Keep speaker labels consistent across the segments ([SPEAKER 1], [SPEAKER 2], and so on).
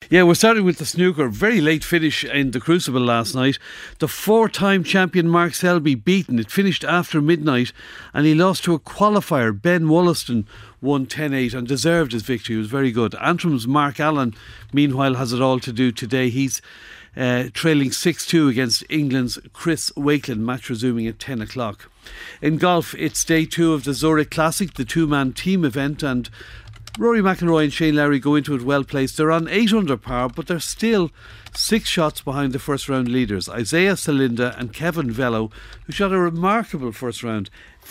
[SPEAKER 1] Yeah, we're starting with the snooker. Very late finish in the Crucible last night. The 4-time champion Mark Selby beaten. It finished after midnight and he lost to a qualifier. Ben Wollaston won 10-8 and deserved his victory. He was very good. Antrim's Mark Allen, meanwhile, has it all to do today. He's trailing 6-2 against England's Chris Wakeland, match resuming at 10 o'clock. In golf, it's day 2 of the Zurich Classic, the two-man team event, and Rory McIlroy and Shane Lowry go into it well placed. They're on 8 under par, but they're still 6 shots behind the first round leaders, Isaiah Salinda and Kevin Velo, who shot a remarkable first round.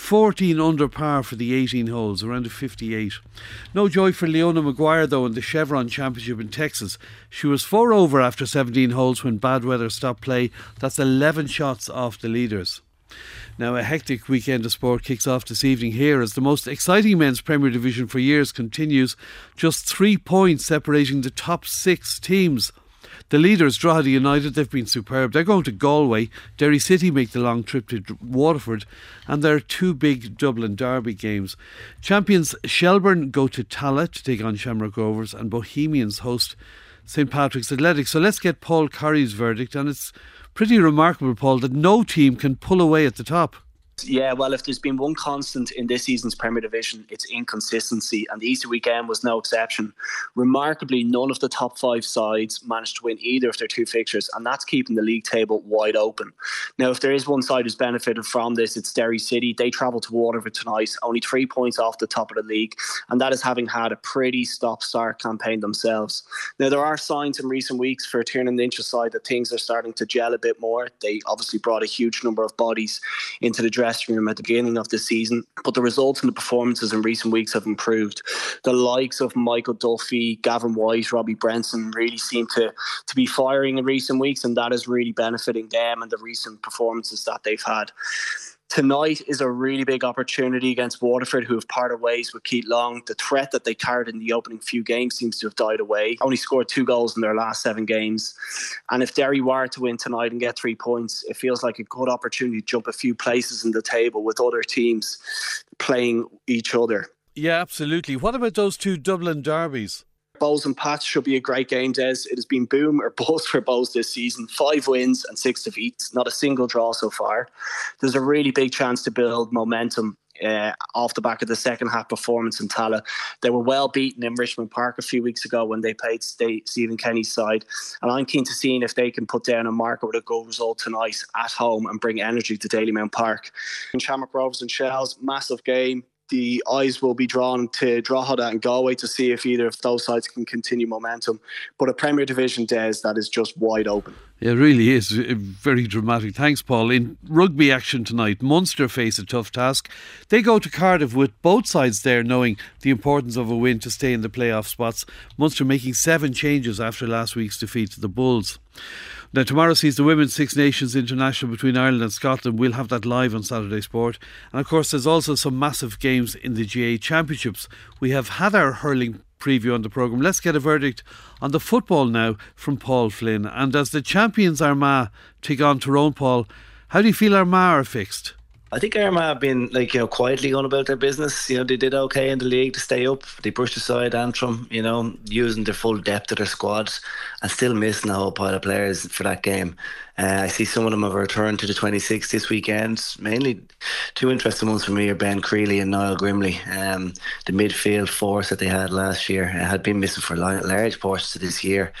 [SPEAKER 1] 14 under par for the 18 holes, around a 58. No joy for Leona Maguire though in the Chevron Championship in Texas. She was 4 over after 17 holes when bad weather stopped play. That's 11 shots off the leaders. Now, a hectic weekend of sport kicks off this evening here as the most exciting men's Premier Division for years continues. Just 3 points separating the top 6 teams. The leaders, Drogheda United, they've been superb. They're going to Galway. Derry City make the long trip to Waterford. And there are 2 big Dublin Derby games. Champions Shelburne go to Tallaght to take on Shamrock Rovers, and Bohemians host St Patrick's Athletic. So let's get Paul Curry's verdict, and it's pretty remarkable, Paul, that no team can pull away at the top.
[SPEAKER 2] Yeah, well, if there's been one constant in this season's Premier Division, it's inconsistency, and the Easter weekend was no exception. Remarkably, none of the top 5 sides managed to win either of their 2 fixtures, and that's keeping the league table wide open. Now, if there is one side who's benefited from this, it's Derry City. They travel to Waterford tonight, only 3 points off the top of the league, and that is having had a pretty stop-start campaign themselves. Now, there are signs in recent weeks for Tiernan Lynch's side that things are starting to gel a bit more. They obviously brought a huge number of bodies into the dressing room at the beginning of the season, but the results and the performances in recent weeks have improved. The likes of Michael Duffy, Gavin White, Robbie Brenson really seem to be firing in recent weeks, and that is really benefiting them and the recent performances that they've had. Tonight is a really big opportunity against Waterford, who have parted ways with Keith Long. The threat that they carried in the opening few games seems to have died away. Only scored 2 goals in their last 7 games. And if Derry were to win tonight and get 3 points, it feels like a good opportunity to jump a few places in the table with other teams playing each other.
[SPEAKER 1] Yeah, absolutely. What about those 2 Dublin derbies?
[SPEAKER 2] Bows and Pats should be a great game, Des. It has been boom or bust for Bows this season. 5 wins and 6 defeats, not a single draw so far. There's a really big chance to build momentum off the back of the second half performance in Tallaght. They were well beaten in Richmond Park a few weeks ago when they played Stephen Kenny's side, and I'm keen to see if they can put down a marker with a good result tonight at home and bring energy to Dalymount Park. In Shamrock Rovers and Shells, massive game. The eyes will be drawn to Drogheda and Galway to see if either of those sides can continue momentum. But a Premier Division, Des, that is just wide open.
[SPEAKER 1] It really is very dramatic. Thanks, Paul. In rugby action tonight, Munster face a tough task. They go to Cardiff with both sides there knowing the importance of a win to stay in the playoff spots. Munster making 7 changes after last week's defeat to the Bulls. Now, tomorrow sees the Women's Six Nations International between Ireland and Scotland. We'll have that live on Saturday Sport. And of course, there's also some massive games in the GA Championships. We have had our hurling preview on the programme. Let's get a verdict on the football now from Paul Flynn. And as the champions Armagh take on Tyrone, Paul, how do you feel Armagh are fixed?
[SPEAKER 3] I think Armagh have been quietly going about their business. They did okay in the league to stay up. They pushed aside Antrim, using their full depth of their squad and still missing a whole pile of players for that game. I see some of them have returned to the 26 this weekend. Mainly 2 interesting ones for me are Ben Creeley and Niall Grimley. The midfield force that they had last year had been missing for large portions of this year.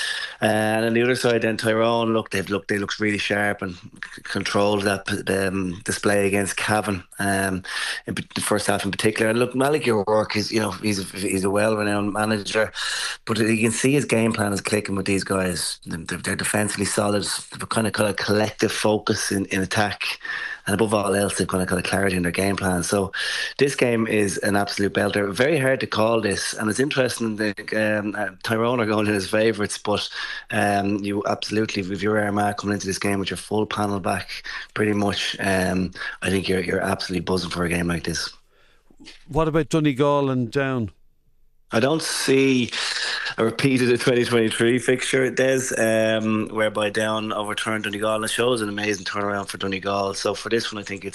[SPEAKER 3] And on the other side, then Tyrone, they looked really sharp and controlled that display against Cavan in the first half in particular. And look, Malik O'Rourke is, he's a well-renowned manager, but you can see his game plan is clicking with these guys. They're defensively solid. They've kind of collective focus in attack. And above all else, they've got clarity in their game plan. So this game is an absolute belter. Very hard to call this. And it's interesting that Tyrone are going in as favourites. But you absolutely, if you're Armagh coming into this game with your full panel back, pretty much, I think you're absolutely buzzing for a game like this.
[SPEAKER 1] What about Donegal and Down?
[SPEAKER 3] I don't see a repeat of the 2023 fixture, Des, whereby Down overturned Donegal, and it shows an amazing turnaround for Donegal. So for this one, I think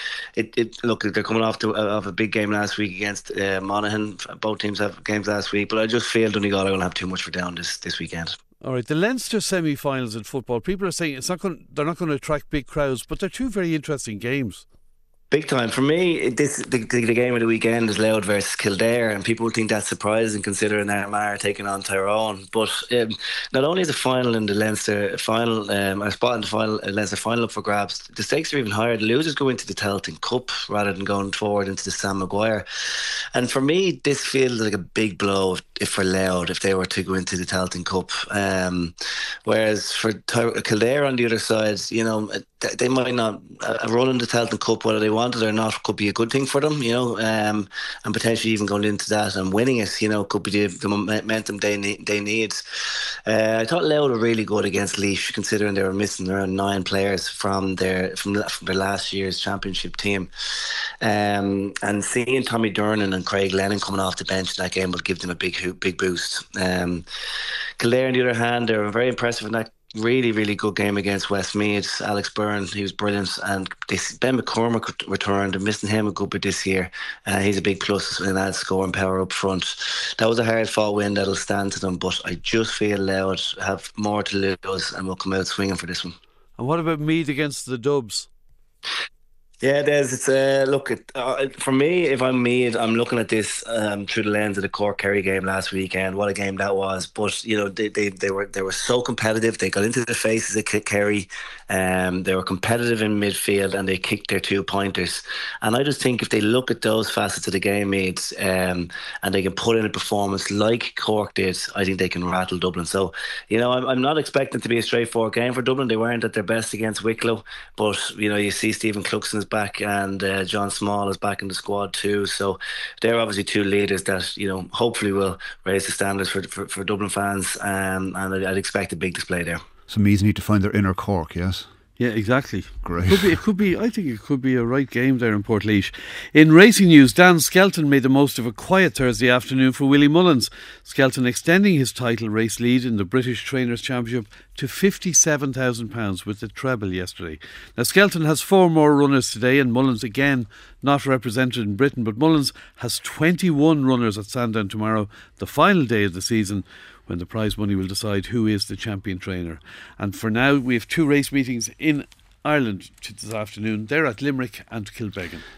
[SPEAKER 3] look, they're coming off a big game last week against Monaghan. Both teams have games last week, but I just feel Donegal are going to have too much for Down this weekend.
[SPEAKER 1] All right, the Leinster semi-finals in football. People are saying they're not going to attract big crowds, but they're two very interesting games.
[SPEAKER 3] Big time. For me, the game of the weekend is Louth versus Kildare, and people would think that's surprising considering Armagh taking on Tyrone. But not only is the final in the Leinster final, a spot in the final, Leinster final up for grabs, the stakes are even higher. The losers go into the Tailteann Cup rather than going forward into the Sam Maguire. And for me, this feels like a big blow if for Louth if they were to go into the Tailteann Cup. Whereas for Kildare on the other side, you know, they might not run in the Tailteann Cup, whether they want it or not, could be a good thing for them, you know, and potentially even going into that and winning it, you know, could be the momentum they need. I thought Louth were really good against Laois, considering they were missing around 9 players from their last year's championship team. And seeing Tommy Durnan and Craig Lennon coming off the bench in that game will give them a big boost. Kildare, on the other hand, they were very impressive in that really, really good game against Westmeath. Alex Byrne, he was brilliant, and Ben McCormick returned. I'm missing him a good bit this year. He's a big plus and adds scoring power up front. That was a hard fought win that'll stand to them, but I just feel Louth have more to lose and will come out swinging for this one.
[SPEAKER 1] And what about Meath against the Dubs?
[SPEAKER 3] Yeah, it's look. For me, if I'm Meath, I'm looking at this through the lens of the Cork Kerry game last weekend. What a game that was! But you know, they were so competitive. They got into the faces of Kerry. They were competitive in midfield, and they kicked their 2-pointers. And I just think if they look at those facets of the game, Meath, and they can put in a performance like Cork did, I think they can rattle Dublin. So you know, I'm not expecting it to be a straightforward game for Dublin. They weren't at their best against Wicklow, but you know, you see Stephen Cluxton's back, and John Small is back in the squad too. So they're obviously two leaders that, you know, hopefully will raise the standards for Dublin fans, and I'd expect a big display there.
[SPEAKER 4] So Meath need to find their inner Cork, yes?
[SPEAKER 1] Yeah, exactly.
[SPEAKER 4] Great.
[SPEAKER 1] It could be. I think it could be a right game there in Portlaoise. In racing news, Dan Skelton made the most of a quiet Thursday afternoon for Willie Mullins. Skelton extending his title race lead in the British Trainers' Championship to £57,000 with the treble yesterday. Now, Skelton has 4 more runners today, and Mullins again not represented in Britain, but Mullins has 21 runners at Sandown tomorrow, the final day of the season, when the prize money will decide who is the champion trainer. And for now, we have 2 race meetings in Ireland this afternoon. They're at Limerick and Kilbeggan.